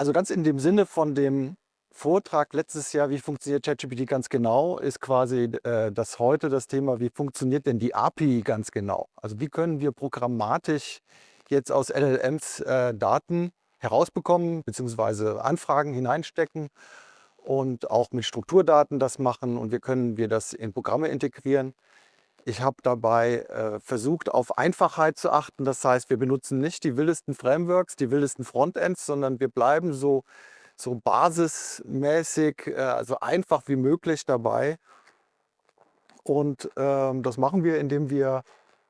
Also ganz in dem Sinne von dem Vortrag letztes Jahr, wie funktioniert ChatGPT ganz genau, ist quasi das heute das Thema, wie funktioniert denn die API ganz genau? Also wie können wir programmatisch jetzt aus LLMs Daten herausbekommen, beziehungsweise Anfragen hineinstecken und auch mit Strukturdaten das machen und wie können wir das in Programme integrieren. Ich habe dabei versucht, auf Einfachheit zu achten. Das heißt, wir benutzen nicht die wildesten Frameworks, die wildesten Frontends, sondern wir bleiben so basismäßig, also einfach wie möglich dabei. Und das machen wir, indem wir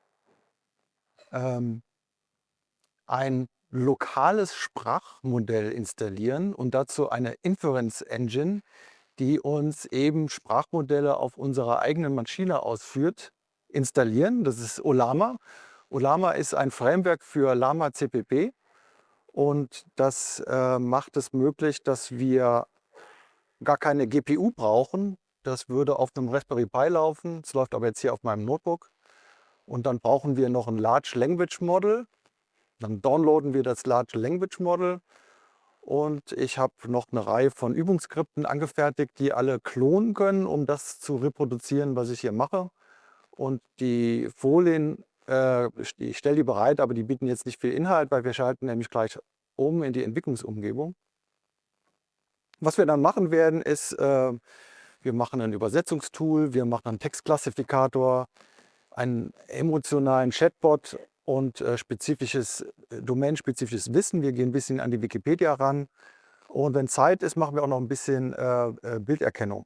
ähm, ein lokales Sprachmodell installieren und dazu eine Inference Engine, die uns eben Sprachmodelle auf unserer eigenen Maschine ausführt, installieren. Das ist Ollama. Ollama ist ein Framework für Llama CPP und das macht es möglich, dass wir gar keine GPU brauchen. Das würde auf einem Raspberry Pi laufen. Es läuft aber jetzt hier auf meinem Notebook. Und dann brauchen wir noch ein Large Language Model. Dann downloaden wir das Large Language Model. Und ich habe noch eine Reihe von Übungsskripten angefertigt, die alle klonen können, um das zu reproduzieren, was ich hier mache. Und die Folien, ich stelle die bereit, aber die bieten jetzt nicht viel Inhalt, weil wir schalten nämlich gleich um in die Entwicklungsumgebung. Was wir dann machen werden, ist, wir machen ein Übersetzungstool, wir machen einen Textklassifikator, einen emotionalen Chatbot und domänenspezifisches Wissen. Wir gehen ein bisschen an die Wikipedia ran. Und wenn Zeit ist, machen wir auch noch ein bisschen Bilderkennung.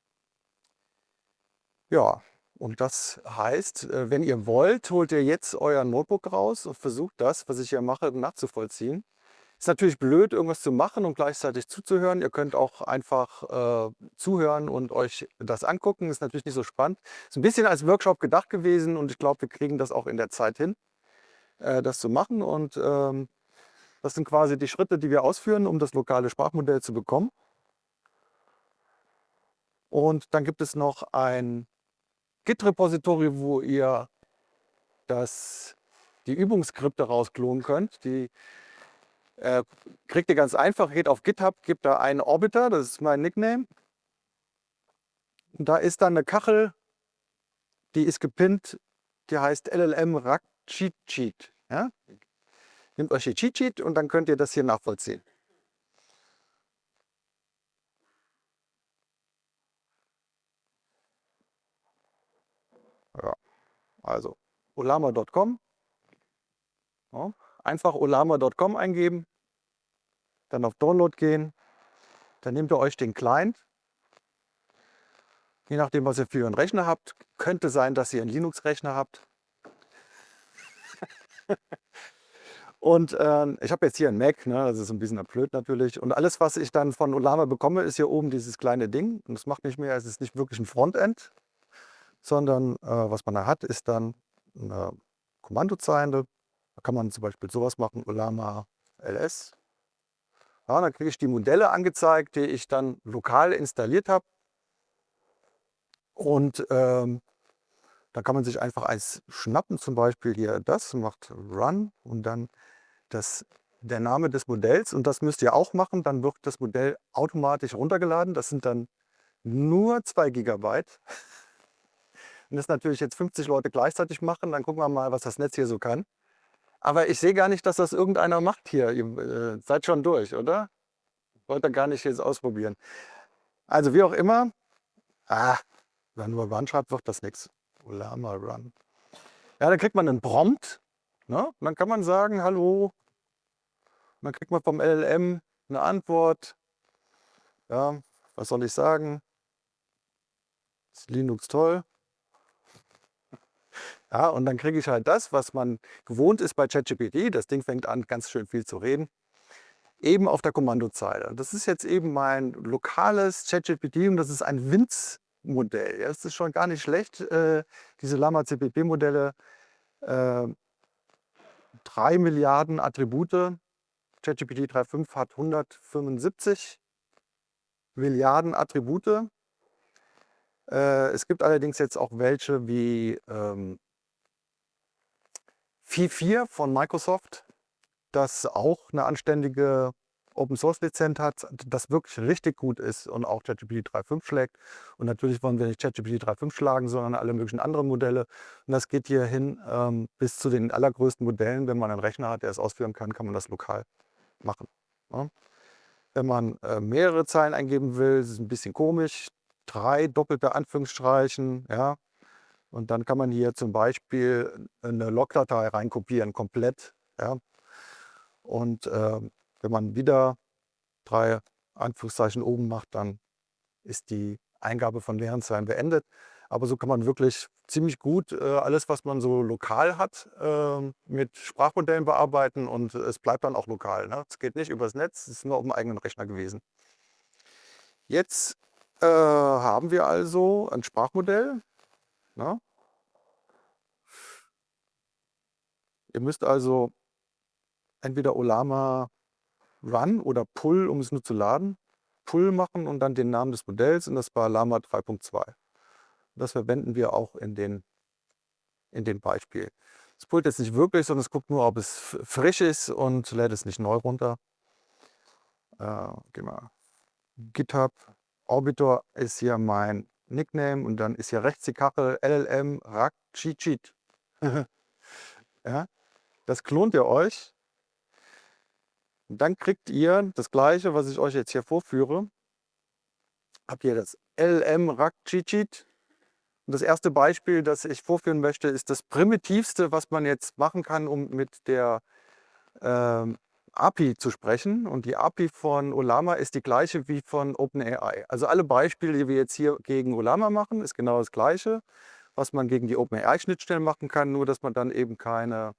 Ja, und das heißt, wenn ihr wollt, holt ihr jetzt euer Notebook raus und versucht das, was ich hier mache, nachzuvollziehen. Ist natürlich blöd, irgendwas zu machen und gleichzeitig zuzuhören. Ihr könnt auch einfach zuhören und euch das angucken. Ist natürlich nicht so spannend. Ist ein bisschen als Workshop gedacht gewesen und ich glaube, wir kriegen das auch in der Zeit hin, das zu machen. Und das sind quasi die Schritte, die wir ausführen, um das lokale Sprachmodell zu bekommen. Und dann gibt es noch ein Git-Repository, wo ihr die Übungsskripte rausklonen könnt. Die kriegt ihr ganz einfach, geht auf GitHub, gebt da einen Orbiter, das ist mein Nickname. Und da ist dann eine Kachel, die ist gepinnt, die heißt LLM Rack Cheat Sheet. Ja? Nehmt euch die Cheat Sheet und dann könnt ihr das hier nachvollziehen. Ja, also ollama.com. Ja, einfach ollama.com eingeben, dann auf Download gehen, dann nehmt ihr euch den Client. Je nachdem, was ihr für einen Rechner habt, könnte sein, dass ihr einen Linux-Rechner habt. Und ich habe jetzt hier einen Mac, ne, das ist ein bisschen blöd natürlich. Und alles, was ich dann von Ollama bekomme, ist hier oben dieses kleine Ding. Und das macht nicht mehr, es ist nicht wirklich ein Frontend, sondern was man da hat, ist dann eine Kommandozeile. Da kann man zum Beispiel sowas machen, Ollama ls. Ja, dann kriege ich die Modelle angezeigt, die ich dann lokal installiert habe. Und da kann man sich einfach eins schnappen, zum Beispiel hier das, macht Run und dann der Name des Modells. Und das müsst ihr auch machen, dann wird das Modell automatisch runtergeladen. Das sind dann nur 2 Gigabyte. Wenn das natürlich jetzt 50 Leute gleichzeitig machen, dann gucken wir mal, was das Netz hier so kann. Aber ich sehe gar nicht, dass das irgendeiner macht hier. Ihr seid schon durch, oder? Wollt ihr gar nicht jetzt ausprobieren. Also wie auch immer, wenn nur Run schreibt, wird das nichts. Ollama Run. Ja, dann kriegt man einen Prompt. Ne? Und dann kann man sagen, hallo. Und dann kriegt man vom LLM eine Antwort. Ja, was soll ich sagen? Ist Linux toll? Ja, und dann kriege ich halt das, was man gewohnt ist bei ChatGPT. Das Ding fängt an, ganz schön viel zu reden. Eben auf der Kommandozeile. Das ist jetzt eben mein lokales ChatGPT und das ist ein Winz-Modell. Ja, das ist schon gar nicht schlecht. Diese Llama CPP-Modelle, 3 Milliarden Attribute. ChatGPT 3.5 hat 175 Milliarden Attribute. Es gibt allerdings jetzt auch welche wie Phi 4 von Microsoft, das auch eine anständige Open Source Lizenz hat, das wirklich richtig gut ist und auch ChatGPT 3.5 schlägt. Und natürlich wollen wir nicht ChatGPT 3.5 schlagen, sondern alle möglichen anderen Modelle. Und das geht hier hin bis zu den allergrößten Modellen. Wenn man einen Rechner hat, der es ausführen kann, kann man das lokal machen. Ja. Wenn man mehrere Zeilen eingeben will, ist es ein bisschen komisch. 3 doppelte Anführungsstreichen, ja. Und dann kann man hier zum Beispiel eine Logdatei reinkopieren, komplett. Ja. Und wenn man wieder 3 Anführungszeichen oben macht, dann ist die Eingabe von leeren Zeilen beendet. Aber so kann man wirklich ziemlich gut alles, was man so lokal hat, mit Sprachmodellen bearbeiten und es bleibt dann auch lokal. Ne? Es geht nicht übers Netz, es ist nur auf dem eigenen Rechner gewesen. Jetzt haben wir also ein Sprachmodell. Ne? Ihr müsst also entweder Ollama Run oder Pull, um es nur zu laden, Pull machen und dann den Namen des Modells und das war Llama 3.2. Das verwenden wir auch in dem Beispiel. Es pullt jetzt nicht wirklich, sondern es guckt nur, ob es frisch ist und lädt es nicht neu runter. Gehen wir. GitHub Orbitor ist hier mein Nickname und dann ist hier rechts die Kachel LLM Rack Cheat Sheet. Ja, das klont ihr euch. Und dann kriegt ihr das gleiche, was ich euch jetzt hier vorführe. Habt ihr das LLM Rack Cheat Sheet. Und das erste Beispiel, das ich vorführen möchte, ist das primitivste, was man jetzt machen kann, um mit der API zu sprechen. Und die API von Ollama ist die gleiche wie von OpenAI. Also alle Beispiele, die wir jetzt hier gegen Ollama machen, ist genau das gleiche, was man gegen die OpenAI-Schnittstellen machen kann, nur dass man dann eben keinen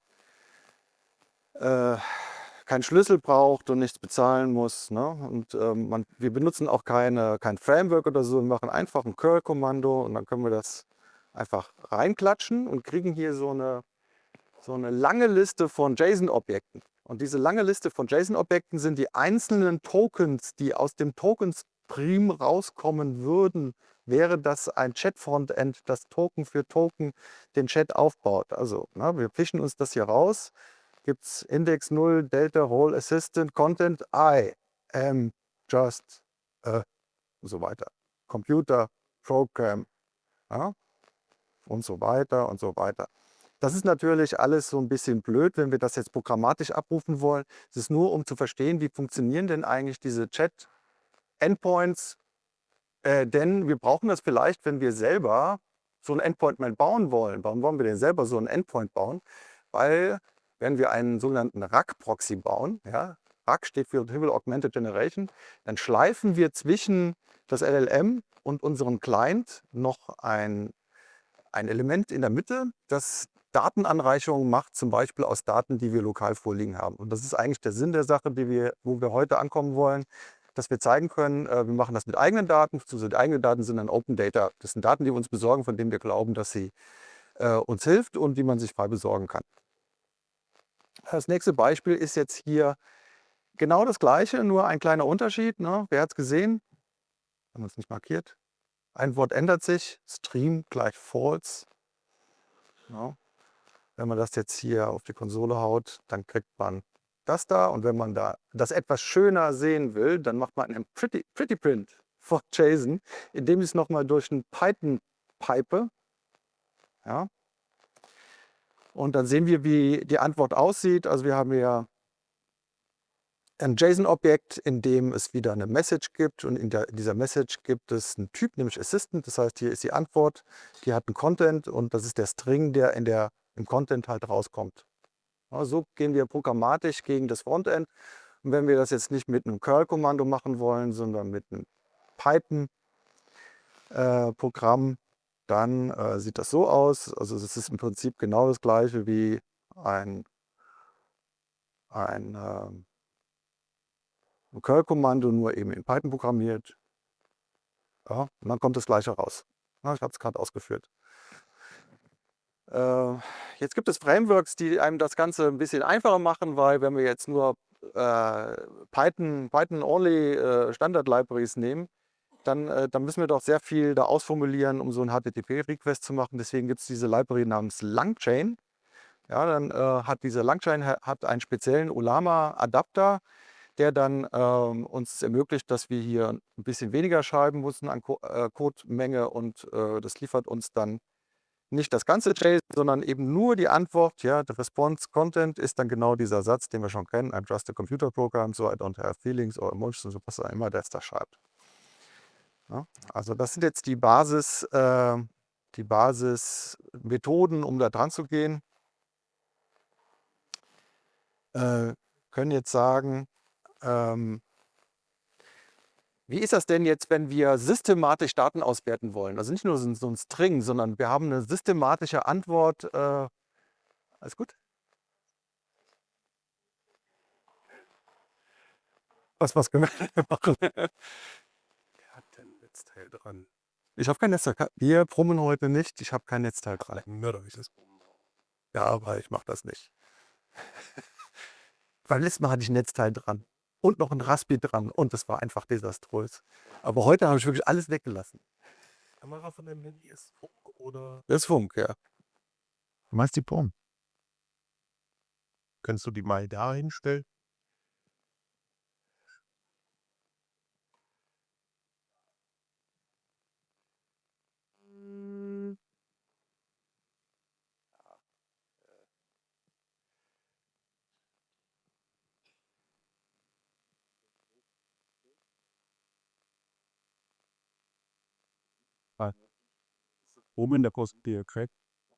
Schlüssel braucht und nichts bezahlen muss. Ne? Und wir benutzen auch kein Framework oder so, wir machen einfach ein Curl-Kommando und dann können wir das einfach reinklatschen und kriegen hier so eine lange Liste von JSON-Objekten. Und diese lange Liste von JSON-Objekten sind die einzelnen Tokens, die aus dem Token-Stream rauskommen würden, wäre das ein Chat-Frontend, das Token für Token den Chat aufbaut. Also wir fischen uns das hier raus. Gibt es Index 0, Delta, Role Assistant, Content, I am just und so weiter. Computer, Program ja, und so weiter und so weiter. Das ist natürlich alles so ein bisschen blöd, wenn wir das jetzt programmatisch abrufen wollen. Es ist nur, um zu verstehen, wie funktionieren denn eigentlich diese Chat-Endpoints. Denn wir brauchen das vielleicht, wenn wir selber so ein Endpoint mal bauen wollen. Warum wollen wir denn selber so ein Endpoint bauen? Weil, wenn wir einen sogenannten RAG-Proxy bauen, ja, RAG steht für Retrieval Augmented Generation, dann schleifen wir zwischen das LLM und unserem Client noch ein Element in der Mitte, das Datenanreicherung macht, zum Beispiel aus Daten, die wir lokal vorliegen haben. Und das ist eigentlich der Sinn der Sache, wo wir heute ankommen wollen, dass wir zeigen können, wir machen das mit eigenen Daten. Die eigenen Daten sind dann Open Data. Das sind Daten, die wir uns besorgen, von denen wir glauben, dass sie uns hilft und die man sich frei besorgen kann. Das nächste Beispiel ist jetzt hier genau das gleiche, nur ein kleiner Unterschied. Ne? Wer hat es gesehen? Haben wir es nicht markiert? Ein Wort ändert sich, Stream gleich False. Ja. Wenn man das jetzt hier auf die Konsole haut, dann kriegt man das da. Und wenn man da das etwas schöner sehen will, dann macht man einen Pretty Print von JSON, indem ich es nochmal durch einen Python pipe. Ja. Und dann sehen wir, wie die Antwort aussieht. Also wir haben hier ein JSON-Objekt, in dem es wieder eine Message gibt. Und in dieser Message gibt es einen Typ, nämlich Assistant. Das heißt, hier ist die Antwort, die hat einen Content und das ist der String, der im Content halt rauskommt. Ja, so gehen wir programmatisch gegen das Frontend. Und wenn wir das jetzt nicht mit einem Curl-Kommando machen wollen, sondern mit einem Python-Programm, dann sieht das so aus. Also es ist im Prinzip genau das gleiche wie ein Curl-Kommando, nur eben in Python programmiert. Ja, und dann kommt das gleiche raus. Ja, ich habe es gerade ausgeführt. Jetzt gibt es Frameworks, die einem das Ganze ein bisschen einfacher machen, weil wenn wir jetzt nur Python-only Standard-Libraries nehmen, dann müssen wir doch sehr viel da ausformulieren, um so einen HTTP-Request zu machen. Deswegen gibt es diese Library namens Langchain. Ja, dann hat diese Langchain einen speziellen Ollama-Adapter, der dann uns ermöglicht, dass wir hier ein bisschen weniger schreiben müssen an Codemenge und das liefert uns dann nicht das ganze JSON, sondern eben nur die Antwort. Ja, der Response Content ist dann genau dieser Satz, den wir schon kennen. I'm just a computer program, so I don't have feelings or emotions, so was auch immer der da schreibt. Ja, also das sind jetzt die Basismethoden, um da dran zu gehen. Können jetzt sagen, wie ist das denn jetzt, wenn wir systematisch Daten auswerten wollen? Also nicht nur so ein String, sondern wir haben eine systematische Antwort. Alles gut? Was können wir machen? Wer hat denn Netzteil dran? Ich habe kein Netzteil. Wir brummen heute nicht. Ich habe kein Netzteil dran. Mörderisches. Ja, aber ich mache das nicht. Beim letzten Mal hatte ich ein Netzteil dran und noch ein Raspi dran und das war einfach desaströs. Aber heute habe ich wirklich alles weggelassen. Die Kamera von deinem Handy ist Funk oder Das ist Funk, ja. Du meinst die Prom? könntest du die mal da hinstellen? Oben in der Kostüm, Craig.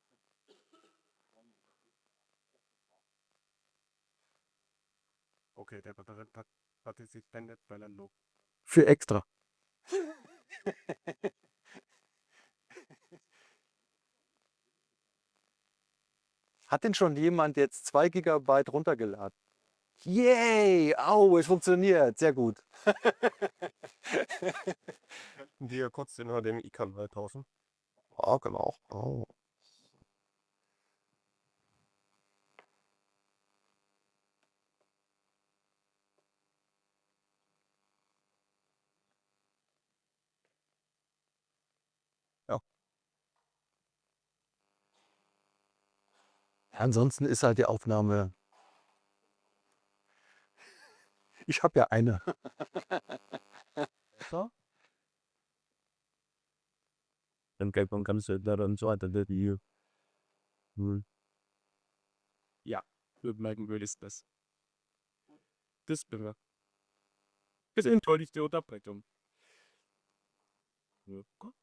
Okay, der Partizipant, weil er nur Für extra. Hat denn schon jemand jetzt 2 Gigabyte runtergeladen? Yay! Au, es funktioniert. Sehr gut. die ja kurz den HDMI-Kanal tauschen. Ja, genau. Oh. Ja. Ja, ansonsten ist halt die Aufnahme. Ich habe ja eine. So? Dann geht man ganz daran so weiter, die. Ja, merken würdest das. Das bin wir. Das ist entschuldigte Unterbrechung. Ja.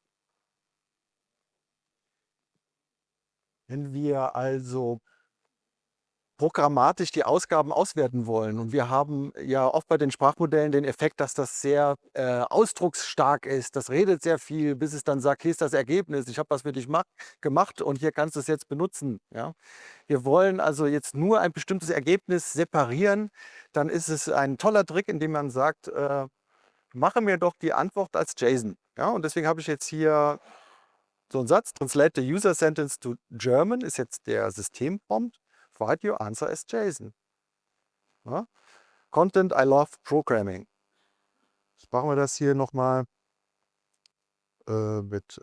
Wenn wir also programmatisch die Ausgaben auswerten wollen und wir haben ja oft bei den Sprachmodellen den Effekt, dass das sehr ausdrucksstark ist. Das redet sehr viel, bis es dann sagt, hier ist das Ergebnis, ich habe was für dich gemacht und hier kannst du es jetzt benutzen. Ja? Wir wollen also jetzt nur ein bestimmtes Ergebnis separieren, dann ist es ein toller Trick, indem man sagt, mache mir doch die Antwort als JSON. Ja? Und deswegen habe ich jetzt hier so einen Satz, translate the user sentence to German, ist jetzt der Systemprompt. Write your answer as JSON. Ja? Content I love programming. Jetzt machen wir das hier nochmal mit.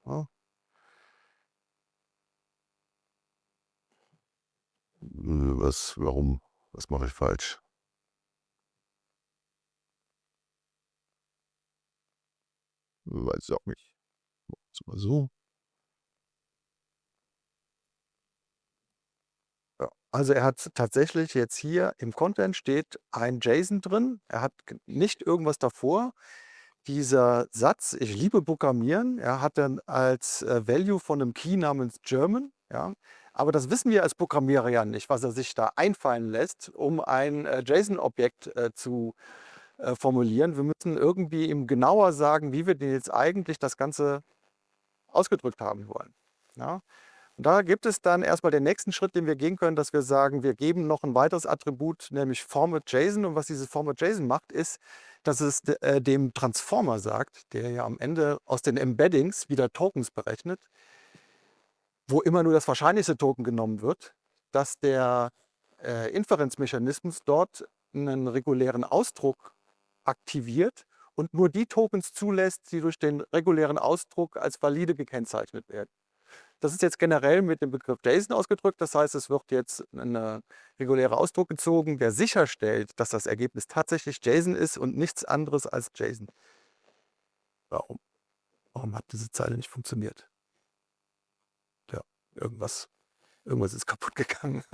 Warum? Was mache ich falsch? Weiß ich auch nicht. Ist mal so. Ja. Also er hat tatsächlich jetzt hier im Content steht ein JSON drin. Er hat nicht irgendwas davor. Dieser Satz, ich liebe Programmieren, er hat dann als Value von einem Key namens German. Ja. Aber das wissen wir als Programmierer ja nicht, was er sich da einfallen lässt, um ein JSON-Objekt zu formulieren. Wir müssen irgendwie ihm genauer sagen, wie wir denn jetzt eigentlich das Ganze ausgedrückt haben wollen. Ja? Und da gibt es dann erstmal den nächsten Schritt, den wir gehen können, dass wir sagen, wir geben noch ein weiteres Attribut, nämlich Format.json. Und was dieses Format.json macht, ist, dass es dem Transformer sagt, der ja am Ende aus den Embeddings wieder Tokens berechnet, wo immer nur das wahrscheinlichste Token genommen wird, dass der Inferenzmechanismus dort einen regulären Ausdruck aktiviert und nur die Tokens zulässt, die durch den regulären Ausdruck als valide gekennzeichnet werden. Das ist jetzt generell mit dem Begriff JSON ausgedrückt. Das heißt, es wird jetzt ein regulärer Ausdruck gezogen, der sicherstellt, dass das Ergebnis tatsächlich JSON ist und nichts anderes als JSON. Warum? Warum hat diese Zeile nicht funktioniert? Ja, irgendwas ist kaputt gegangen.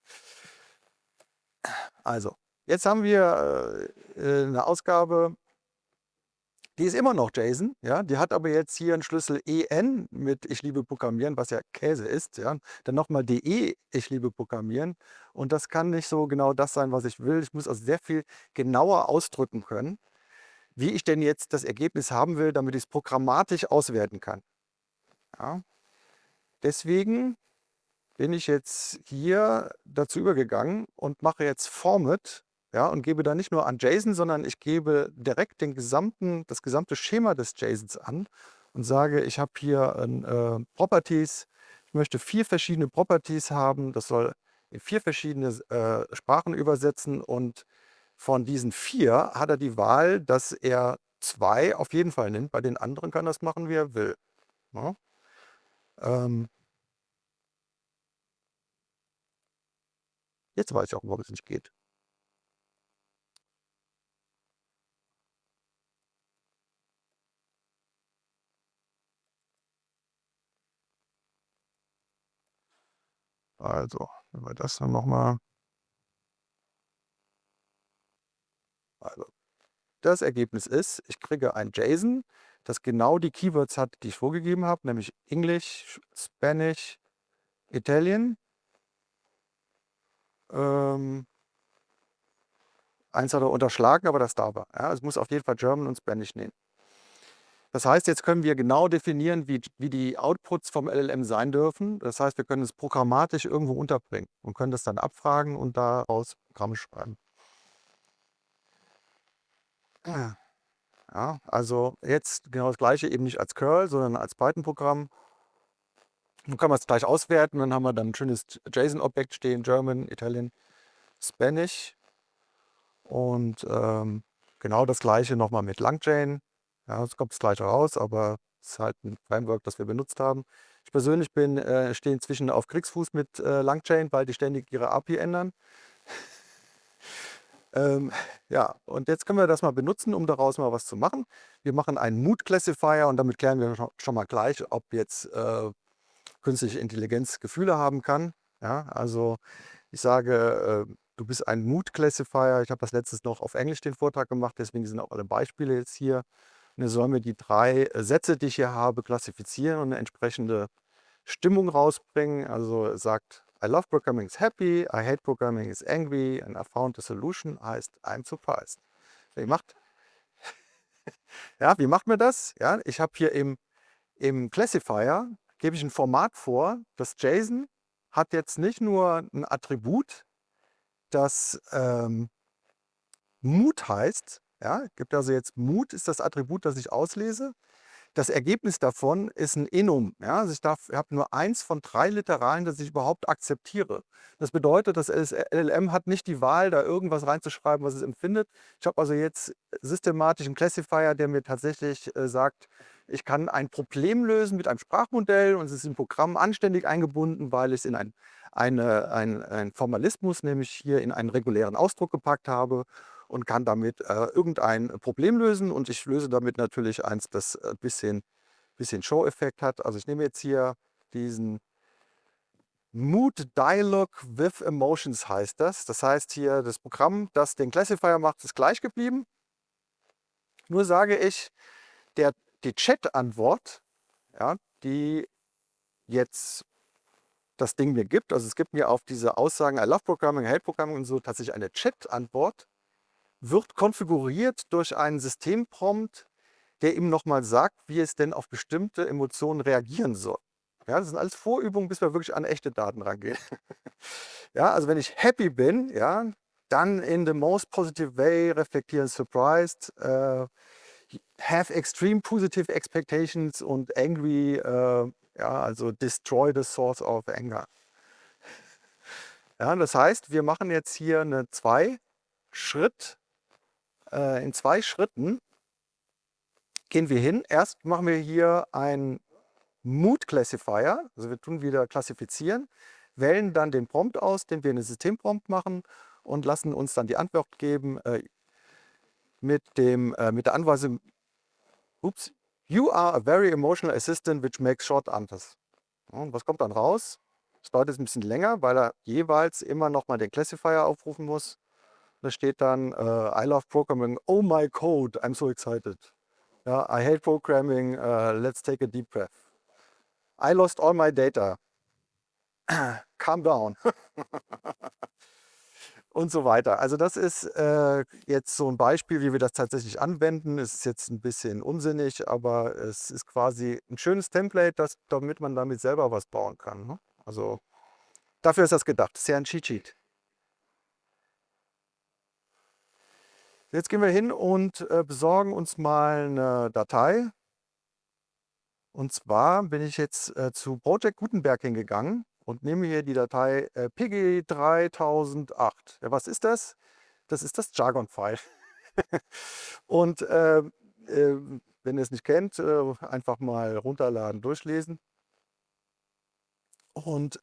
Also, jetzt haben wir eine Ausgabe, die ist immer noch JSON, ja, die hat aber jetzt hier einen Schlüssel EN mit Ich liebe Programmieren, was ja Käse ist, ja. Dann nochmal DE, Ich liebe Programmieren. Und das kann nicht so genau das sein, was ich will. Ich muss also sehr viel genauer ausdrücken können, wie ich denn jetzt das Ergebnis haben will, damit ich es programmatisch auswerten kann. Ja. Deswegen bin ich jetzt hier dazu übergegangen und mache jetzt Format, ja, und gebe da nicht nur an JSON, sondern ich gebe direkt das gesamte Schema des JSONs an und sage, ich habe hier Properties, ich möchte 4 verschiedene Properties haben, das soll in 4 verschiedene Sprachen übersetzen und von diesen 4 hat er die Wahl, dass er 2 auf jeden Fall nimmt, bei den anderen kann er das machen, wie er will. Ja? Jetzt weiß ich auch, warum es nicht geht. Also, wenn wir das dann nochmal. Also, das Ergebnis ist, ich kriege ein JSON, das genau die Keywords hat, die ich vorgegeben habe, nämlich English, Spanish, Italian. Eins hat er unterschlagen, aber das darf er. Ja, es muss auf jeden Fall German und Spanish nehmen. Das heißt, jetzt können wir genau definieren, wie die Outputs vom LLM sein dürfen. Das heißt, wir können es programmatisch irgendwo unterbringen und können das dann abfragen und daraus Programme schreiben. Ja, also jetzt genau das gleiche, eben nicht als Curl, sondern als Python-Programm. Dann kann man es gleich auswerten. Dann haben wir dann ein schönes JSON-Objekt stehen, German, Italian, Spanish. Und genau das gleiche nochmal mit LangChain. Ja, es kommt das gleiche raus, aber es ist halt ein Framework, das wir benutzt haben. Ich persönlich stehe inzwischen auf Kriegsfuß mit LangChain, weil die ständig ihre API ändern. Ja, und jetzt können wir das mal benutzen, um daraus mal was zu machen. Wir machen einen Mood Classifier und damit klären wir schon mal gleich, ob jetzt künstliche Intelligenz Gefühle haben kann. Ja, also ich sage, du bist ein Mood Classifier. Ich habe das letztes noch auf Englisch den Vortrag gemacht, deswegen sind auch alle Beispiele jetzt hier. Und er soll mir die 3 Sätze, die ich hier habe, klassifizieren und eine entsprechende Stimmung rausbringen. Also er sagt, I love programming is happy, I hate programming is angry and I found a solution heißt I'm surprised. Wie macht man das? Ja, ich habe hier im Classifier, gebe ich ein Format vor. Das JSON hat jetzt nicht nur ein Attribut, das Mood heißt. Ja, gibt also jetzt Mood ist das Attribut, das ich auslese. Das Ergebnis davon ist ein Enum. Ja? Also ich habe nur 1 von 3 Literalen, das ich überhaupt akzeptiere. Das bedeutet, das LLM hat nicht die Wahl, da irgendwas reinzuschreiben, was es empfindet. Ich habe also jetzt systematisch einen Classifier, der mir tatsächlich sagt, ich kann ein Problem lösen mit einem Sprachmodell und es ist im Programm anständig eingebunden, weil ich es in einen Formalismus, nämlich hier in einen regulären Ausdruck gepackt habe und kann damit irgendein Problem lösen. Und ich löse damit natürlich eins, das ein bisschen Show-Effekt hat. Also ich nehme jetzt hier diesen Mood Dialogue with Emotions heißt das. Das heißt hier, das Programm, das den Classifier macht, ist gleich geblieben. Nur sage ich, die Chat-Antwort, ja, die jetzt das Ding mir gibt, also es gibt mir auf diese Aussagen I love Programming, I hate Programming und so tatsächlich eine Chat-Antwort, wird konfiguriert durch einen Systemprompt, der ihm nochmal sagt, wie es denn auf bestimmte Emotionen reagieren soll. Ja, das sind alles Vorübungen, bis wir wirklich an echte Daten rangehen. Ja, also wenn ich happy bin, ja, dann in the most positive way reflektieren surprised, have extreme positive expectations und angry, ja, also destroy the source of anger. Ja, das heißt, wir machen jetzt hier eine in 2 Schritten gehen wir hin. Erst machen wir hier ein Mood Classifier, also wir tun wieder klassifizieren, wählen dann den Prompt aus, den wir in den Systemprompt machen und lassen uns dann die Antwort geben mit der Anweisung, ups, you are a very emotional assistant which makes short answers. Ja, und was kommt dann raus? Das dauert jetzt ein bisschen länger, weil er jeweils immer nochmal den Classifier aufrufen muss. Da steht dann, I love programming, oh my code, I'm so excited. Ja, I hate programming, let's take a deep breath. I lost all my data, calm down. Und so weiter. Also das ist jetzt so ein Beispiel, wie wir das tatsächlich anwenden. Es ist jetzt ein bisschen unsinnig, aber es ist quasi ein schönes Template, damit man damit selber was bauen kann. Ne? Also dafür ist das gedacht. Das ist ja ein Cheat Sheet. Jetzt gehen wir hin und besorgen uns mal eine Datei. Und zwar bin ich jetzt zu Project Gutenberg hingegangen und nehme hier die Datei PG 3008. Ja, was ist das? Das ist das Jargon-File. Und wenn ihr es nicht kennt, einfach mal runterladen, durchlesen. Und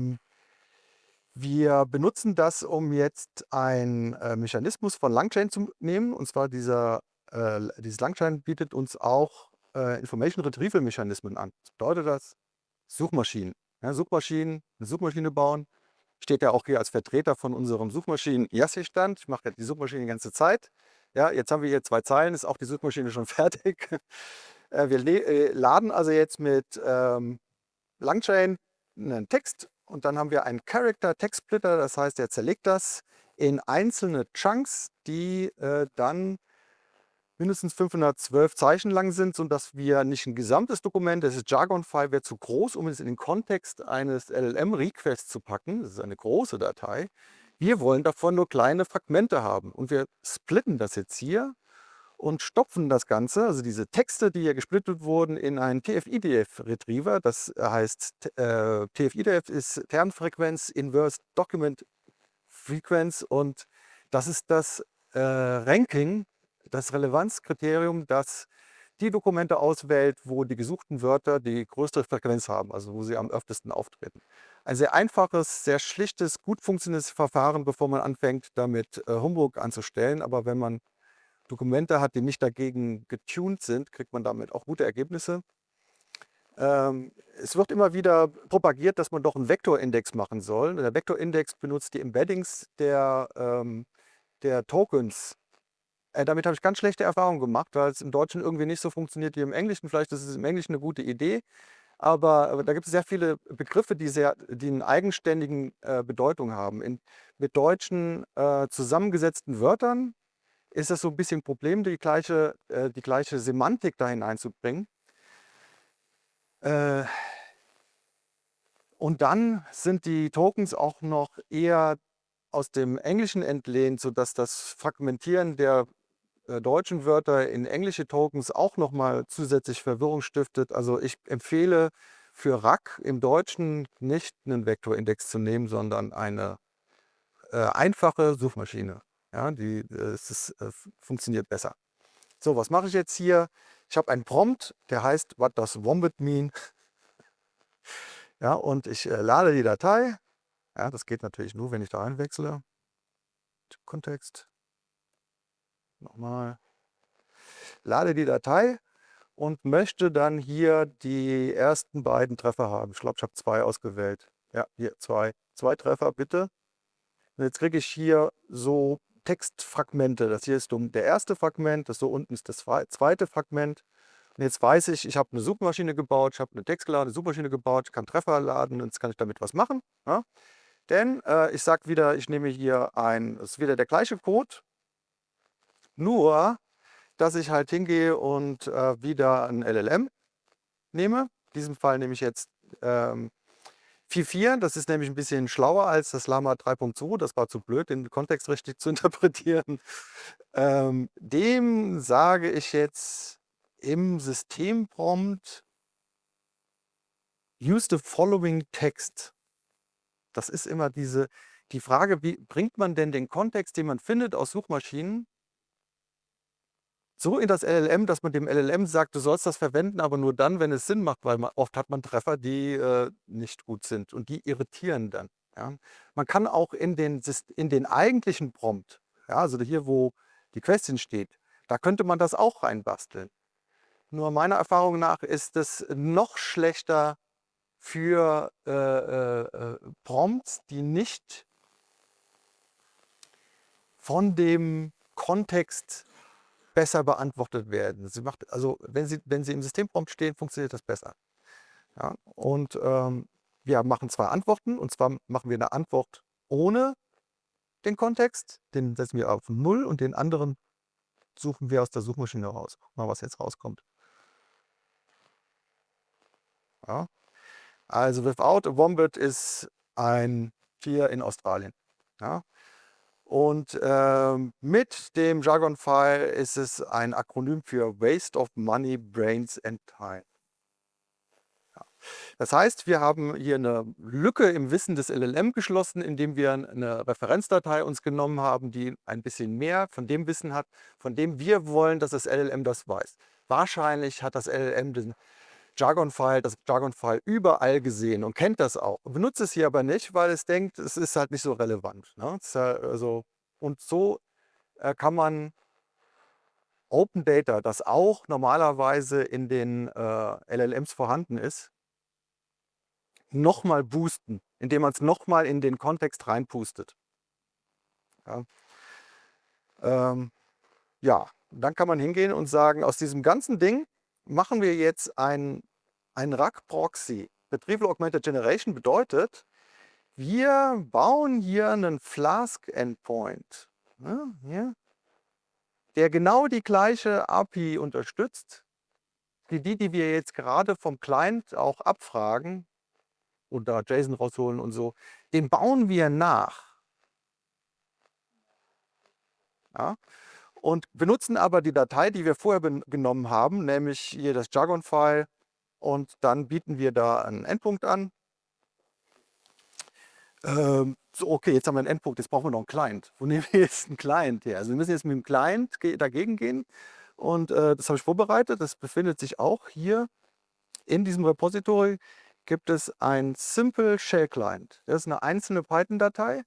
wir benutzen das, um jetzt einen Mechanismus von Langchain zu nehmen. Und zwar dieses Langchain bietet uns auch Information Retrieval Mechanismen an. Was bedeutet das? Suchmaschinen. Ja, eine Suchmaschine bauen. Steht ja auch hier als Vertreter von unserem Suchmaschinen-Yassi-Stand. Ich mache ja die Suchmaschine die ganze Zeit. Ja, jetzt haben wir hier 2 Zeilen, ist auch die Suchmaschine schon fertig. Wir laden also jetzt mit Langchain einen Text und dann haben wir einen Character-Text-Splitter, das heißt, er zerlegt das in einzelne Chunks, die dann mindestens 512 Zeichen lang sind, sodass wir nicht ein gesamtes Dokument, das ist Jargon-File, wäre zu groß, um es in den Kontext eines LLM-Requests zu packen. Das ist eine große Datei. Wir wollen davon nur kleine Fragmente haben und wir splitten das jetzt hier und stopfen das Ganze, also diese Texte, die hier gesplittet wurden, in einen TF-IDF-Retriever. Das heißt, TF-IDF ist Termfrequenz Inverse Document Frequenz und das ist das Ranking, das Relevanzkriterium, das die Dokumente auswählt, wo die gesuchten Wörter die größte Frequenz haben, also wo sie am öftesten auftreten. Ein sehr einfaches, sehr schlichtes, gut funktionierendes Verfahren, bevor man anfängt, damit Humbug anzustellen. Aber wenn man Dokumente hat, die nicht dagegen getuned sind, kriegt man damit auch gute Ergebnisse. Es wird immer wieder propagiert, dass man doch einen Vektorindex machen soll. Der Vektorindex benutzt die Embeddings der Tokens. Damit habe ich ganz schlechte Erfahrungen gemacht, weil es im Deutschen irgendwie nicht so funktioniert wie im Englischen. Vielleicht ist es im Englischen eine gute Idee, aber da gibt es sehr viele Begriffe, die eine eigenständigen Bedeutung haben. Mit deutschen zusammengesetzten Wörtern ist das so ein bisschen ein Problem, die gleiche Semantik da hineinzubringen. Und dann sind die Tokens auch noch eher aus dem Englischen entlehnt, sodass das Fragmentieren der deutschen Wörter in englische Tokens auch nochmal zusätzlich Verwirrung stiftet. Also ich empfehle für RAC im Deutschen nicht einen Vektorindex zu nehmen, sondern eine einfache Suchmaschine. Ja, funktioniert besser. So, was mache ich jetzt hier? Ich habe einen Prompt, der heißt What does Wombat mean? Ja, und ich lade die Datei. Ja, das geht natürlich nur, wenn ich da reinwechsle. Kontext. Nochmal. Lade die Datei und möchte dann hier die ersten beiden Treffer haben. Ich glaube, ich habe 2 ausgewählt. Ja, hier 2. 2 Treffer bitte. Und jetzt kriege ich hier so Textfragmente. Das hier ist der erste Fragment, das so unten ist das zweite Fragment. Und jetzt weiß ich, ich habe eine Suchmaschine gebaut, ich habe eine textgeladene Suchmaschine gebaut, ich kann Treffer laden und jetzt kann ich damit was machen. Ja? Denn ich sage wieder, ich nehme hier das ist wieder der gleiche Code, nur dass ich halt hingehe und wieder ein LLM nehme. In diesem Fall nehme ich jetzt 4.4, das ist nämlich ein bisschen schlauer als das Llama 3.2, das war zu blöd, den Kontext richtig zu interpretieren. Dem sage ich jetzt im Systemprompt use the following text. Das ist immer die Frage, wie bringt man denn den Kontext, den man findet aus Suchmaschinen, so in das LLM, dass man dem LLM sagt, du sollst das verwenden, aber nur dann, wenn es Sinn macht, weil oft hat man Treffer, die nicht gut sind und die irritieren dann. Ja. Man kann auch in den eigentlichen Prompt, ja, also hier, wo die Question steht, da könnte man das auch reinbasteln. Nur meiner Erfahrung nach ist es noch schlechter für Prompts, die nicht von dem Kontext besser beantwortet werden. Also wenn sie im Systemprompt stehen, funktioniert das besser. Ja? Und wir machen 2 Antworten, und zwar machen wir eine Antwort ohne den Kontext, den setzen wir auf 0 und den anderen suchen wir aus der Suchmaschine raus. Guck mal, was jetzt rauskommt. Ja? Also Without a Wombat ist ein Tier in Australien. Ja? Und mit dem Jargon-File ist es ein Akronym für Waste of Money, Brains and Time. Ja. Das heißt, wir haben hier eine Lücke im Wissen des LLM geschlossen, indem wir eine Referenzdatei uns genommen haben, die ein bisschen mehr von dem Wissen hat, von dem wir wollen, dass das LLM das weiß. Wahrscheinlich hat das LLM das Jargon-File überall gesehen und kennt das auch. Benutzt es hier aber nicht, weil es denkt, es ist halt nicht so relevant. Ne? Und so kann man Open Data, das auch normalerweise in den LLMs vorhanden ist, nochmal boosten, indem man es nochmal in den Kontext reinpustet. Ja. Ja, dann kann man hingehen und sagen, aus diesem ganzen Ding machen wir jetzt ein RAG-Proxy. Retrieval Augmented Generation bedeutet, wir bauen hier einen Flask-Endpoint, ne, hier, der genau die gleiche API unterstützt, wie die wir jetzt gerade vom Client auch abfragen und da JSON rausholen und so. Den bauen wir nach. Ja? Und benutzen aber die Datei, die wir vorher genommen haben, nämlich hier das Jargon-File, und dann bieten wir da einen Endpunkt an. So, okay, jetzt haben wir einen Endpunkt, jetzt brauchen wir noch einen Client. Wo nehmen wir jetzt einen Client her? Also wir müssen jetzt mit dem Client dagegen gehen, und das habe ich vorbereitet. Das befindet sich auch hier in diesem Repository. Gibt es ein Simple Shell Client. Das ist eine einzelne Python-Datei,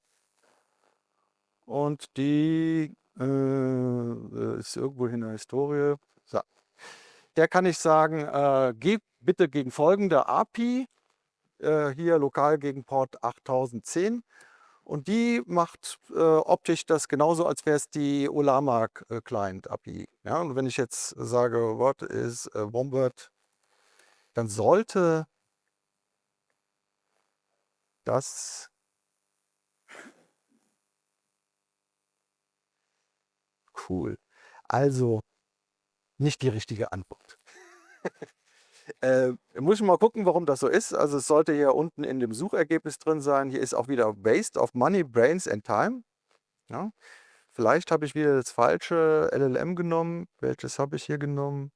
und die ist irgendwo in der Historie. So. Der kann ich sagen, geh bitte gegen folgende API, hier lokal gegen Port 8010. Und die macht optisch das genauso, als wäre es die Olama Client API. Ja, und wenn ich jetzt sage, what is a Wombat, dann sollte das cool. Also nicht die richtige Antwort. Muss ich mal gucken, warum das so ist. Also es sollte hier unten in dem Suchergebnis drin sein. Hier ist auch wieder Waste of Money, Brains and Time. Ja. Vielleicht habe ich wieder das falsche LLM genommen. Welches habe ich hier genommen?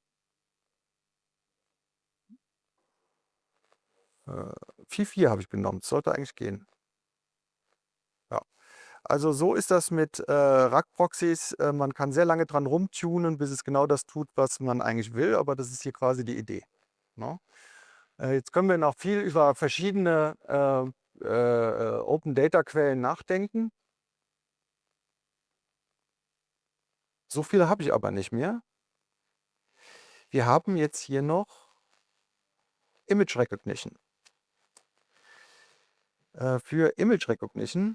4.4 habe ich genommen. Das sollte eigentlich gehen. Ja. Also so ist das mit RAG-Proxys. Man kann sehr lange dran rumtunen, bis es genau das tut, was man eigentlich will. Aber das ist hier quasi die Idee. Ne? Jetzt können wir noch viel über verschiedene Open-Data-Quellen nachdenken. So viele habe ich aber nicht mehr. Wir haben jetzt hier noch Image Recognition. Für Image Recognition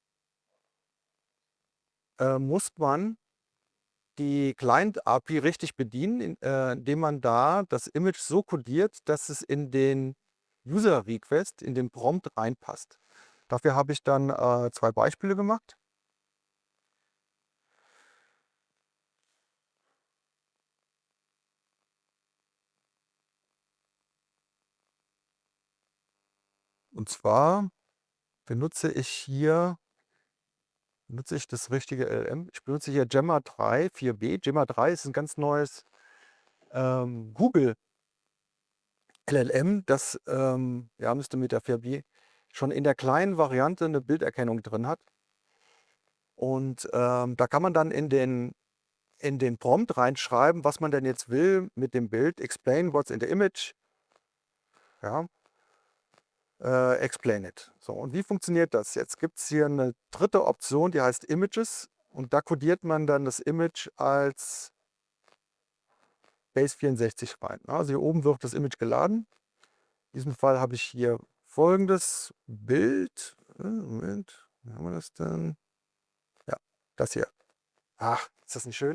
muss man die Client-API richtig bedienen, indem man da das Image so codiert, dass es in den User-Request, in den Prompt reinpasst. Dafür habe ich dann 2 Beispiele gemacht. Und zwar benutze ich das richtige LLM. Ich benutze hier Gemma 3 4b. Gemma 3 ist ein ganz neues Google LLM, das ja, müsste mit der 4b schon in der kleinen Variante eine Bilderkennung drin hat. Und da kann man dann in den in den Prompt reinschreiben, was man denn jetzt will mit dem Bild. Explain what's in the image. Ja, explain it. So, und wie funktioniert das? Jetzt gibt es hier eine dritte Option, die heißt Images. Und da kodiert man dann das Image als Base64 rein. Also hier oben wird das Image geladen. In diesem Fall habe ich hier folgendes Bild. Moment, wie haben wir das denn? Ja, das hier. Ach, ist das nicht schön?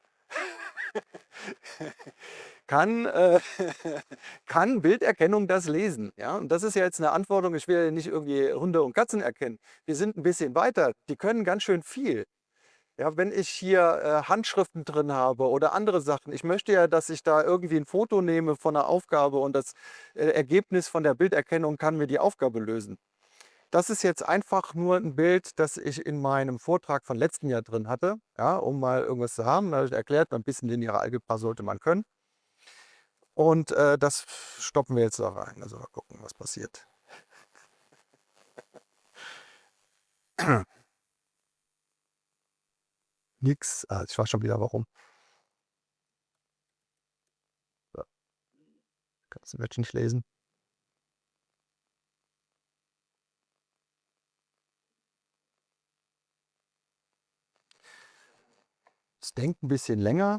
Kann, kann Bilderkennung das lesen? Ja, und das ist ja jetzt eine Anforderung. Ich will ja nicht irgendwie Hunde und Katzen erkennen. Wir sind ein bisschen weiter. Die können ganz schön viel. Ja, wenn ich hier Handschriften drin habe oder andere Sachen, ich möchte ja, dass ich da irgendwie ein Foto nehme von einer Aufgabe und das Ergebnis von der Bilderkennung kann mir die Aufgabe lösen. Das ist jetzt einfach nur ein Bild, das ich in meinem Vortrag von letzten Jahr drin hatte, ja, um mal irgendwas zu haben. Da habe ich erklärt, ein bisschen lineare Algebra sollte man können. Und das stoppen wir jetzt da rein. Also mal gucken, was passiert. Nix. Ah, ich weiß schon wieder warum. So, kannst du wirklich nicht lesen. Es denkt ein bisschen länger.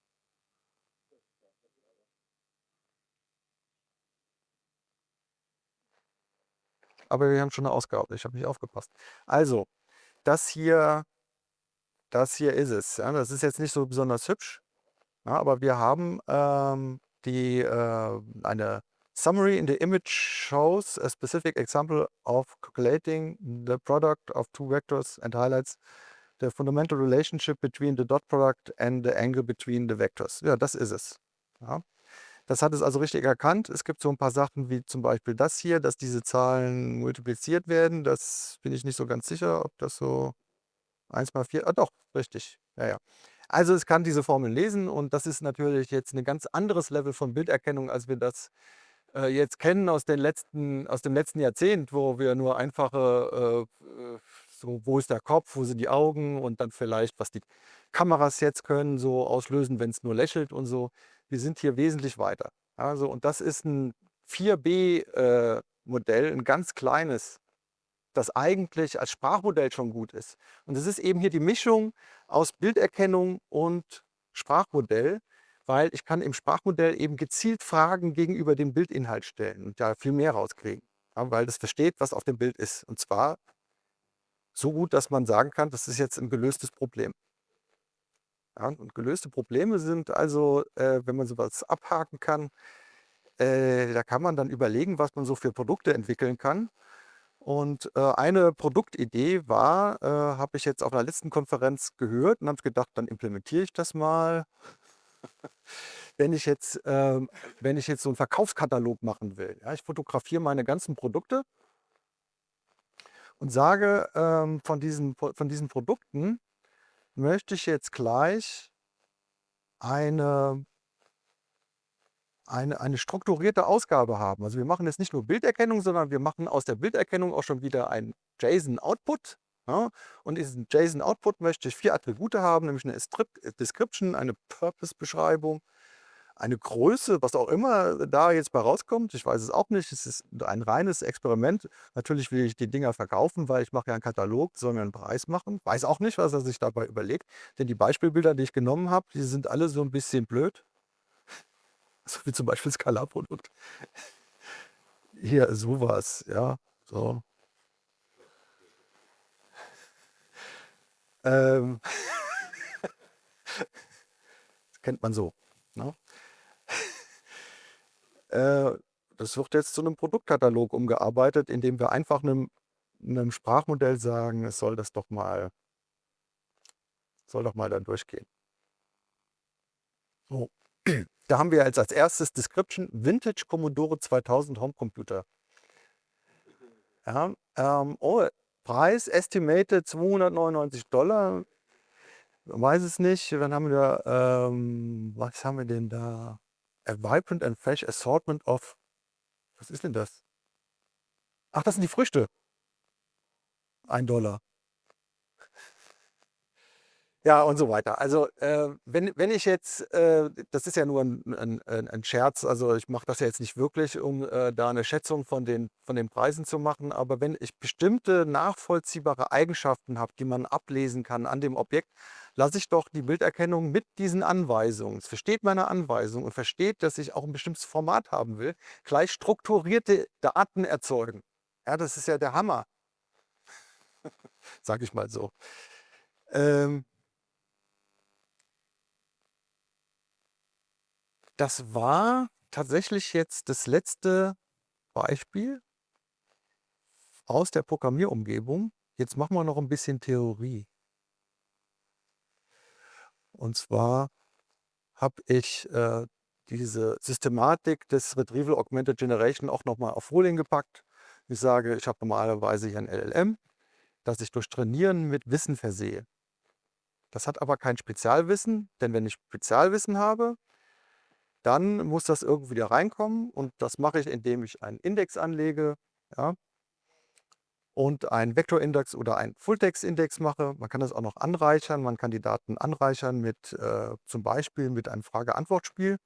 Aber wir haben schon eine Ausgabe. Ich habe nicht aufgepasst. Also, das hier, das hier ist es. Ja, das ist jetzt nicht so besonders hübsch, ja, aber wir haben eine Summary in the image shows a specific example of calculating the product of two vectors and highlights the fundamental relationship between the dot product and the angle between the vectors. Ja, das ist es. Ja. Das hat es also richtig erkannt. Es gibt so ein paar Sachen wie zum Beispiel das hier, dass diese Zahlen multipliziert werden. Das bin ich nicht so ganz sicher, ob das so 1 mal 4, doch, richtig. Ja, ja. Also es kann diese Formeln lesen und das ist natürlich jetzt ein ganz anderes Level von Bilderkennung, als wir das jetzt kennen aus dem letzten Jahrzehnt, wo wir nur einfache, so wo ist der Kopf, wo sind die Augen und dann vielleicht, was die Kameras jetzt können, so auslösen, wenn es nur lächelt und so. Wir sind hier wesentlich weiter. Also, und das ist ein 4B-Modell, ein ganz kleines, das eigentlich als Sprachmodell schon gut ist. Und es ist eben hier die Mischung aus Bilderkennung und Sprachmodell, weil ich kann im Sprachmodell eben gezielt Fragen gegenüber dem Bildinhalt stellen und da viel mehr rauskriegen, ja, weil das versteht, was auf dem Bild ist. Und zwar so gut, dass man sagen kann, das ist jetzt ein gelöstes Problem. Ja, und gelöste Probleme sind also, wenn man sowas abhaken kann, da kann man dann überlegen, was man so für Produkte entwickeln kann. Und eine Produktidee war, habe ich jetzt auf einer letzten Konferenz gehört und habe gedacht, dann implementiere ich das mal. Wenn ich jetzt, wenn ich jetzt so einen Verkaufskatalog machen will, ja, ich fotografiere meine ganzen Produkte und sage, von diesen Produkten möchte ich jetzt gleich eine, eine strukturierte Ausgabe haben. Also wir machen jetzt nicht nur Bilderkennung, sondern wir machen aus der Bilderkennung auch schon wieder ein JSON-Output. Ja, und in diesem JSON-Output möchte ich 4 Attribute haben, nämlich eine Description, eine Purpose-Beschreibung, eine Größe, was auch immer da jetzt bei rauskommt. Ich weiß es auch nicht. Es ist ein reines Experiment. Natürlich will ich die Dinger verkaufen, weil ich mache ja einen Katalog, soll mir einen Preis machen. Weiß auch nicht, was er sich dabei überlegt. Denn die Beispielbilder, die ich genommen habe, die sind alle so ein bisschen blöd. So wie zum Beispiel Skalarprodukt. Hier sowas, ja. So. Ähm, das kennt man so. Ne? Das wird jetzt zu einem Produktkatalog umgearbeitet, indem wir einfach einem Sprachmodell sagen, es soll doch mal da durchgehen. So. Da haben wir jetzt als erstes Description Vintage Commodore 2000 Homecomputer. Ja, oh, Preis estimated $299. Weiß es nicht. Dann haben wir, was haben wir denn da? A vibrant and fresh assortment of, was ist denn das? Ach, das sind die Früchte. $1. Ja, und so weiter. Also, wenn ich jetzt, das ist ja nur ein Scherz, also ich mache das ja jetzt nicht wirklich, um da eine Schätzung von den Preisen zu machen, aber wenn ich bestimmte nachvollziehbare Eigenschaften habe, die man ablesen kann an dem Objekt, lasse ich doch die Bilderkennung mit diesen Anweisungen, es versteht meine Anweisung und versteht, dass ich auch ein bestimmtes Format haben will, gleich strukturierte Daten erzeugen. Ja, das ist ja der Hammer, sage ich mal so. Ähm Das war tatsächlich jetzt das letzte Beispiel aus der Programmierumgebung. Jetzt machen wir noch ein bisschen Theorie. Und zwar habe ich, diese Systematik des Retrieval Augmented Generation auch noch mal auf Folien gepackt. Ich sage, ich habe normalerweise hier ein LLM, das ich durch Trainieren mit Wissen versehe. Das hat aber kein Spezialwissen, denn wenn ich Spezialwissen habe, dann muss das irgendwie da reinkommen und das mache ich, indem ich einen Index anlege, ja, und einen Vektorindex oder einen Fulltext-Index mache. Man kann das auch noch anreichern. Man kann die Daten anreichern mit zum Beispiel mit einem Frage-Antwort-Spiel.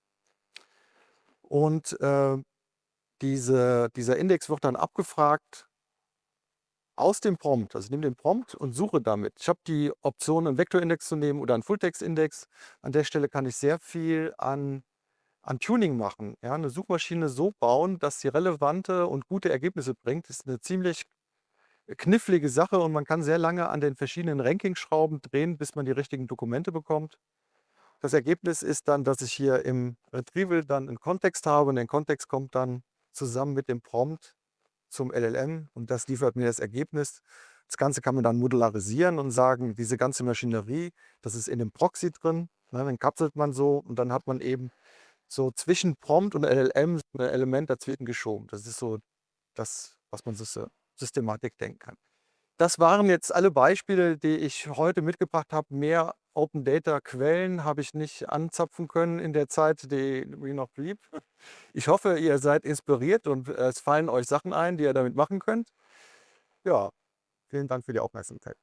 Und dieser Index wird dann abgefragt aus dem Prompt. Also ich nehme den Prompt und suche damit. Ich habe die Option, einen Vektorindex zu nehmen oder einen Fulltext-Index. An der Stelle kann ich sehr viel an Tuning machen. Ja, eine Suchmaschine so bauen, dass sie relevante und gute Ergebnisse bringt. Das ist eine ziemlich knifflige Sache und man kann sehr lange an den verschiedenen Rankingschrauben drehen, bis man die richtigen Dokumente bekommt. Das Ergebnis ist dann, dass ich hier im Retrieval dann einen Kontext habe und der Kontext kommt dann zusammen mit dem Prompt zum LLM und das liefert mir das Ergebnis. Das Ganze kann man dann modularisieren und sagen, diese ganze Maschinerie, das ist in dem Proxy drin. Ne, dann kapselt man so und dann hat man eben so zwischen Prompt und LLM ein Element dazwischen geschoben. Das ist so das, was man so Systematik denken kann. Das waren jetzt alle Beispiele, die ich heute mitgebracht habe. Mehr Open Data Quellen habe ich nicht anzapfen können in der Zeit, die mir noch blieb. Ich hoffe, ihr seid inspiriert und es fallen euch Sachen ein, die ihr damit machen könnt. Ja, vielen Dank für die Aufmerksamkeit.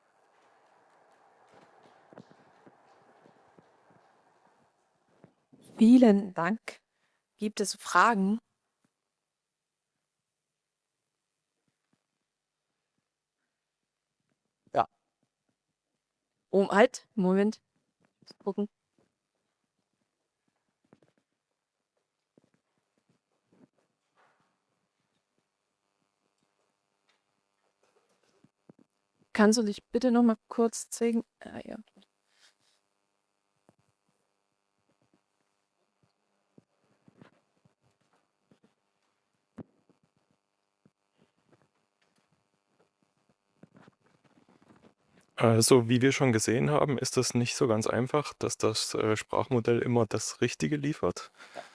Vielen Dank. Gibt es Fragen? Ja. Oh, halt, Moment. Gucken. Kannst du dich bitte noch mal kurz zeigen? Ah, ja. Also, wie wir schon gesehen haben, ist das nicht so ganz einfach, dass das Sprachmodell immer das Richtige liefert.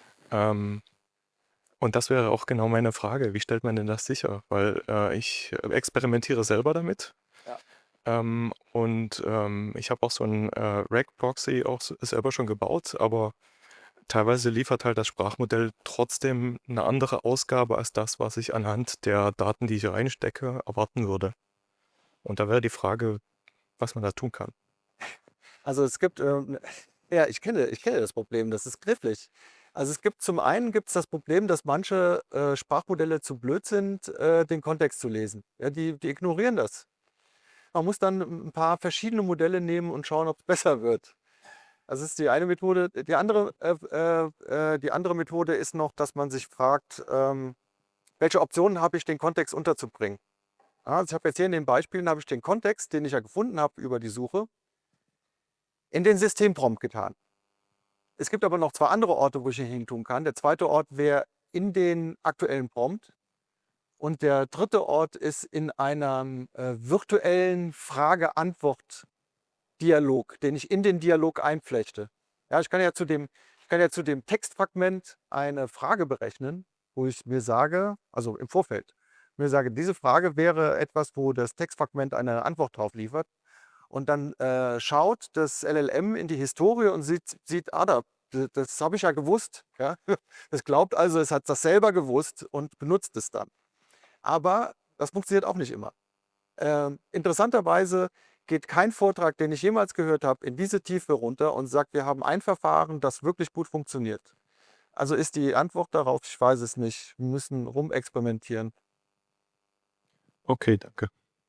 Und das wäre auch genau meine Frage. Wie stellt man denn das sicher? Weil ich experimentiere selber damit. Ja. Ich habe auch so ein Rack-Proxy auch selber schon gebaut, aber teilweise liefert halt das Sprachmodell trotzdem eine andere Ausgabe als das, was ich anhand der Daten, die ich reinstecke, erwarten würde. Und da wäre die Frage, was man da tun kann. Also es gibt, ja, ich kenne das Problem, das ist knifflig. Also es gibt zum einen gibt's das Problem, dass manche Sprachmodelle zu blöd sind, den Kontext zu lesen. Ja, die ignorieren das. Man muss dann ein paar verschiedene Modelle nehmen und schauen, ob es besser wird. Das ist die eine Methode. Die andere Methode ist noch, dass man sich fragt, welche Optionen habe ich, den Kontext unterzubringen. Ja, also ich habe jetzt hier in den Beispielen habe ich den Kontext, den ich ja gefunden habe über die Suche, in den Systemprompt getan. Es gibt aber noch zwei andere Orte, wo ich ihn hin tun kann. Der zweite Ort wäre in den aktuellen Prompt und der dritte Ort ist in einem virtuellen Frage-Antwort-Dialog, den ich in den Dialog einflechte. Ja, ich kann ja zu dem Textfragment eine Frage berechnen, wo ich mir sage, also im Vorfeld, mir sage, diese Frage wäre etwas, wo das Textfragment eine Antwort drauf liefert. Und dann schaut das LLM in die Historie und sieht das habe ich ja gewusst. Ja? Es glaubt also, es hat das selber gewusst und benutzt es dann. Aber das funktioniert auch nicht immer. Interessanterweise geht kein Vortrag, den ich jemals gehört habe, in diese Tiefe runter und sagt, wir haben ein Verfahren, das wirklich gut funktioniert. Also ist die Antwort darauf, ich weiß es nicht. Wir müssen rumexperimentieren. Okay, danke.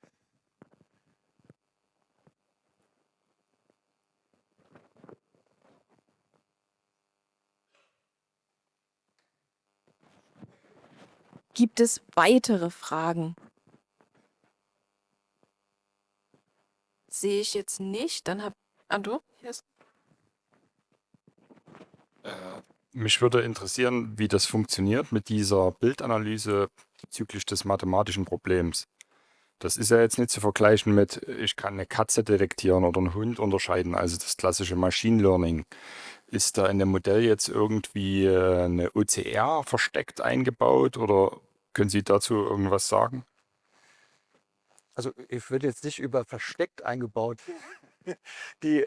Gibt es weitere Fragen? Sehe ich jetzt nicht. Dann hab. Ah, du? Yes. Mich würde interessieren, wie das funktioniert mit dieser Bildanalyse bezüglich des mathematischen Problems. Das ist ja jetzt nicht zu vergleichen mit, ich kann eine Katze detektieren oder einen Hund unterscheiden, also das klassische Machine Learning. Ist da in dem Modell jetzt irgendwie eine OCR versteckt eingebaut oder können Sie dazu irgendwas sagen? Also ich würde jetzt nicht über versteckt eingebaut. Die,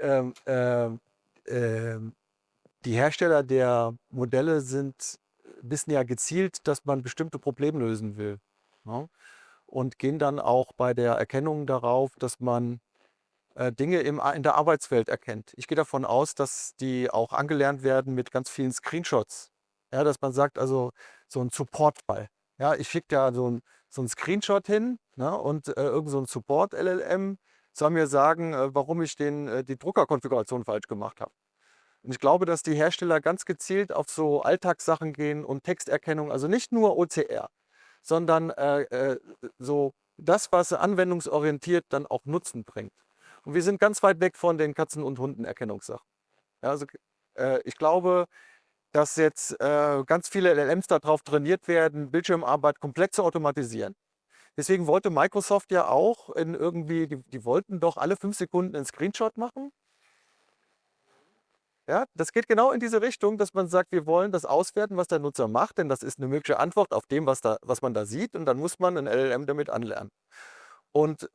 ähm, die Hersteller der Modelle wissen ja gezielt, dass man bestimmte Probleme lösen will. Ne? Und gehen dann auch bei der Erkennung darauf, dass man Dinge in der Arbeitswelt erkennt. Ich gehe davon aus, dass die auch angelernt werden mit ganz vielen Screenshots. Ja, dass man sagt, also so ein Support-Fall. Ja, ich schicke da so ein Screenshot hin, ne, und irgend so ein Support-LLM soll mir sagen, warum ich die Druckerkonfiguration falsch gemacht habe. Und ich glaube, dass die Hersteller ganz gezielt auf so Alltagssachen gehen und Texterkennung, also nicht nur OCR, sondern so das, was anwendungsorientiert dann auch Nutzen bringt. Und wir sind ganz weit weg von den Katzen- und Hundenerkennungssachen. Ja, also ich glaube, dass jetzt ganz viele LLMs darauf trainiert werden, Bildschirmarbeit komplett zu automatisieren. Deswegen wollte Microsoft ja auch die wollten doch alle 5 Sekunden einen Screenshot machen. Ja, das geht genau in diese Richtung, dass man sagt, wir wollen das auswerten, was der Nutzer macht, denn das ist eine mögliche Antwort auf dem, was man da sieht, und dann muss man ein LLM damit anlernen. Und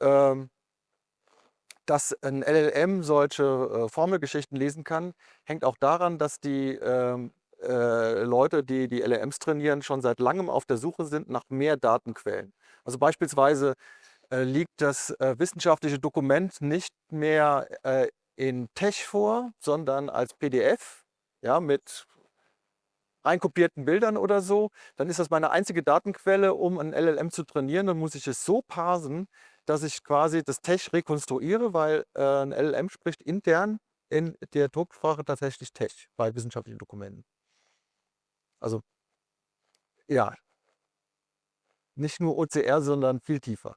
dass ein LLM solche Formelgeschichten lesen kann, hängt auch daran, dass die Leute, die die LLMs trainieren, schon seit langem auf der Suche sind nach mehr Datenquellen. Also beispielsweise liegt das wissenschaftliche Dokument nicht mehr in Tech vor, sondern als PDF, ja, mit reinkopierten Bildern oder so. Dann ist das meine einzige Datenquelle, um ein LLM zu trainieren. Dann muss ich es so parsen, dass ich quasi das Tech rekonstruiere, weil ein LLM spricht intern in der Drucksprache tatsächlich Tech bei wissenschaftlichen Dokumenten. Also ja, nicht nur OCR, sondern viel tiefer.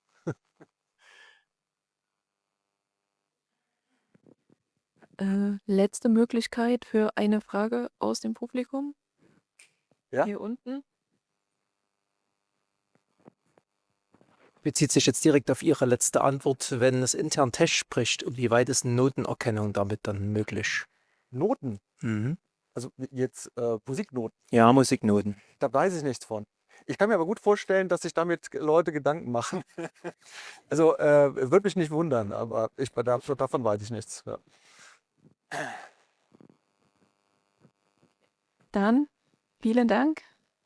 Letzte Möglichkeit für eine Frage aus dem Publikum. Ja? Hier unten. Bezieht sich jetzt direkt auf Ihre letzte Antwort, wenn es intern Test spricht, inwieweit ist Notenerkennung damit dann möglich? Noten, Mhm. also jetzt Musiknoten, Ja, Musiknoten. da weiß ich nichts von. Ich kann mir aber gut vorstellen, dass sich damit Leute Gedanken machen. Also würde mich nicht wundern, aber davon weiß ich nichts. Ja. Dann vielen Dank.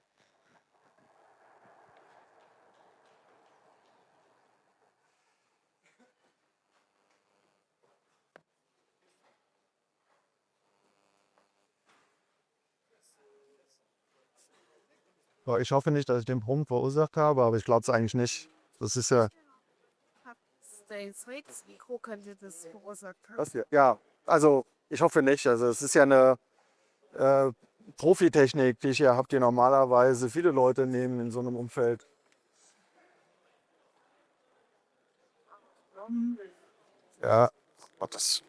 Ja, ich hoffe nicht, dass ich den Punkt verursacht habe, aber ich glaube es eigentlich nicht. Das ist ja. Das Mikro könnte das verursacht haben. Was hier? Ja, also ich hoffe nicht. Also es ist ja eine Profitechnik, die ich ja habe, die normalerweise viele Leute nehmen in so einem Umfeld. Ja, das.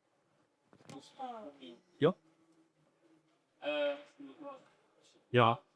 Ja. Ja.